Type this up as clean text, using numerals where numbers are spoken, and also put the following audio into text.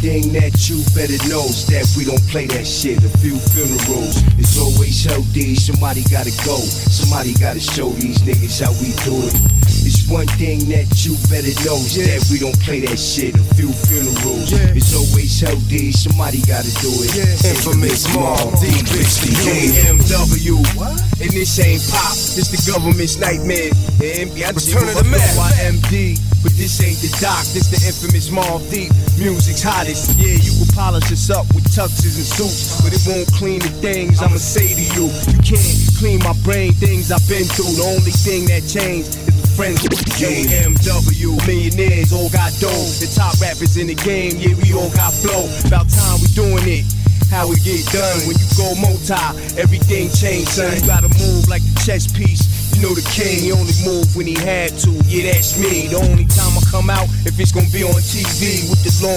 thing that you better know is that we don't play that shit. A few funerals, it's always healthy. Somebody gotta go, somebody gotta show these niggas how we do it. It's one thing that you better know is that we don't play that shit. A few funerals, it's always healthy. Somebody gotta do it. Infamous Mobb Deep, it's the KMW, and this ain't pop, this the government's nightmare. Return of the Mac. YMD, but this ain't the doc, this the infamous Mobb Deep. Music's hottest, yeah, you can polish us up with tuxes and suits, but it won't clean the things I'ma say to you. You can't clean my brain, things I've been through. The only thing that changed is the friends with the KMW. Millionaires all got dough, the top rappers in the game, yeah, we all got flow. About time we doing it. How it get done when you go multi, everything change, son. You gotta move like the chess piece. You know the king, he only moved when he had to. Yeah, that's me. The only time I come out, if it's gonna be on TV with this long